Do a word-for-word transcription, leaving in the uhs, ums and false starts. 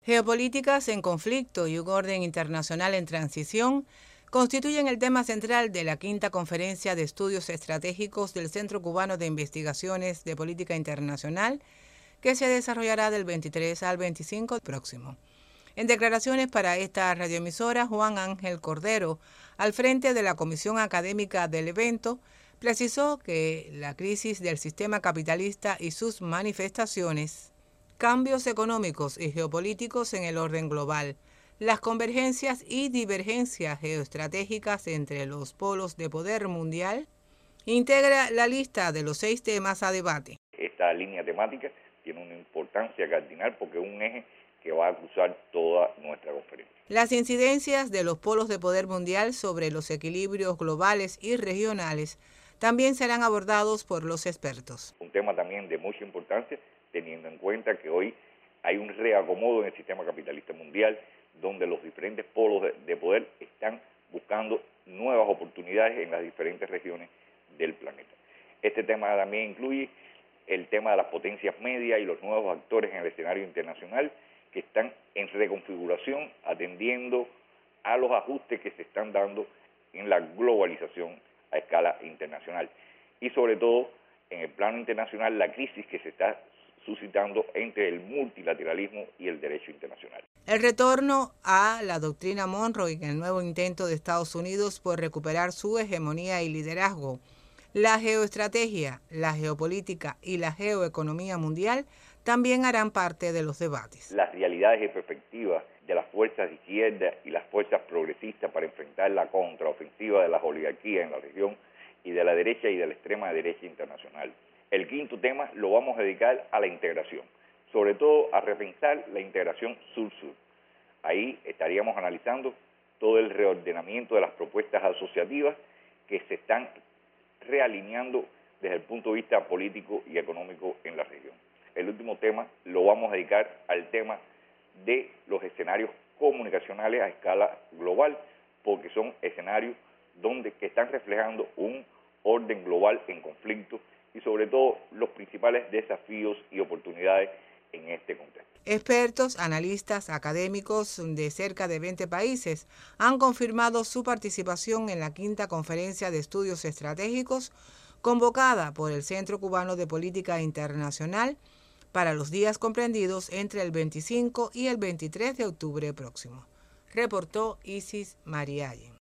Geopolíticas en conflicto y un orden internacional en transición constituyen el tema central de la quinta conferencia de estudios estratégicos del Centro Cubano de Investigaciones de Política Internacional, que se desarrollará del veintitrés al veinticinco próximo. En declaraciones para esta radioemisora, Juan Ángel Cordero, al frente de la comisión académica del evento, precisó que la crisis del sistema capitalista y sus manifestaciones, cambios económicos y geopolíticos en el orden global, las convergencias y divergencias geoestratégicas entre los polos de poder mundial, integra la lista de los seis temas a debate. Esta línea temática tiene una importancia cardinal porque es un eje que va a cruzar toda nuestra conferencia. Las incidencias de los polos de poder mundial sobre los equilibrios globales y regionales también serán abordados por los expertos. Un tema también de mucha importancia, teniendo en cuenta que hoy hay un reacomodo en el sistema capitalista mundial, donde los diferentes polos de, de poder están buscando nuevas oportunidades en las diferentes regiones del planeta. Este tema también incluye el tema de las potencias medias y los nuevos actores en el escenario internacional que están en reconfiguración atendiendo a los ajustes que se están dando en la globalización a escala internacional. Y sobre todo, en el plano internacional, la crisis que se está suscitando entre el multilateralismo y el derecho internacional. El retorno a la doctrina Monroe en el nuevo intento de Estados Unidos por recuperar su hegemonía y liderazgo, la geoestrategia, la geopolítica y la geoeconomía mundial también harán parte de los debates. Las realidades y perspectivas de las fuerzas de izquierda y las fuerzas progresistas para enfrentar la contraofensiva de las oligarquías en la región y de la derecha y de la extrema derecha internacional. El quinto tema lo vamos a dedicar a la integración, sobre todo a repensar la integración sur-sur. Ahí estaríamos analizando todo el reordenamiento de las propuestas asociativas que se están realineando desde el punto de vista político y económico en la región. El último tema lo vamos a dedicar al tema de los escenarios comunicacionales a escala global, porque son escenarios donde que están reflejando un orden global en conflicto y sobre todo los principales desafíos y oportunidades en este contexto. Expertos, analistas, académicos de cerca de veinte países han confirmado su participación en la quinta conferencia de estudios estratégicos convocada por el Centro Cubano de Política Internacional para los días comprendidos entre el veinticinco y el veintitrés de octubre próximo. Reportó Isis Mariallen.